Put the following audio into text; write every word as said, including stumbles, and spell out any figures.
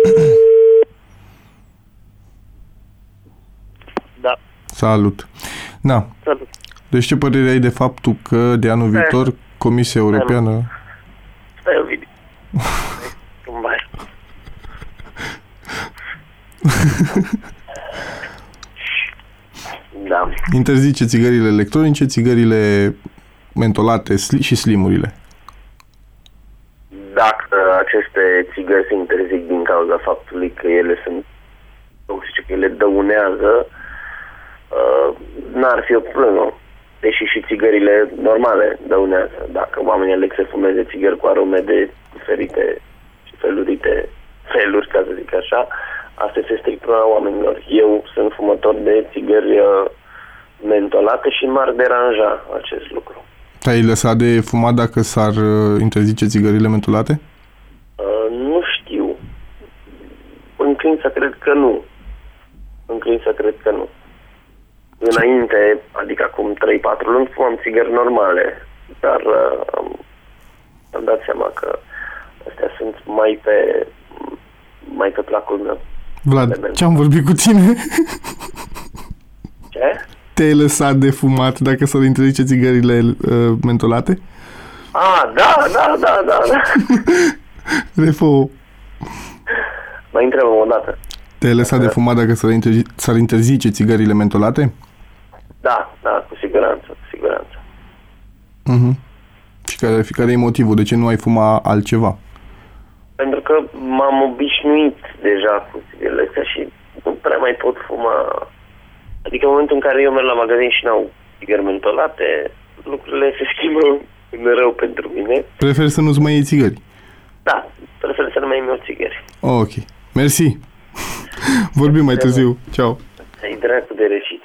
Da. Salut. Da. Salut. Deci ce părere ai de faptul că de anul viitor Comisia Europeană... Stai, Ovidiu. Tumbai. Da. interzice țigările electronice, țigările mentolate și slimurile. Dacă aceste țigări se interzic din cauza faptului că ele sunt toxice, că ele dăunează, uh, n-ar fi o problemă. Deși și țigările normale dăunează. Dacă oamenii aleg să fumeze țigări cu arome de diferite și felurite feluri, ca să zic așa, asta este strict problema oamenilor. Eu sunt fumător de țigări uh, mentolate și m-ar deranja acest lucru. Ai lăsat de fumat dacă s-ar uh, interzice țigările mentolate? Uh, nu știu. Înclin să cred că nu. Înclin să cred că nu. Înainte, adică acum trei patru luni, fumam țigări normale, dar uh, am, am dat seama că astea sunt mai pe mai pe placul meu. Vlad, ce-am vorbit cu tine? Ce? Te-ai lăsat de fumat dacă s-ar interzice țigările uh, mentolate? Ah, da, da, da, da, da. Refo. Mai întrebăm o dată. Te-ai lăsat de fumat dacă s-ar interzice, s-ar interzice țigările mentolate? Da, da, cu siguranță, cu siguranță. Uh-huh. Și care, care e motivul? De ce nu ai fuma altceva? Pentru că m-am obișnuit deja cu țigările astea și nu prea mai pot fuma. Adică în momentul în care eu merg la magazin și n-au țigări mentolate, lucrurile se schimbă în rău pentru mine. Prefer să nu-ți mai iei țigări? Da, prefer să nu mai iau țigări. Ok, mersi. Vorbim mai târziu. Ciao. Ai dracu de răcit.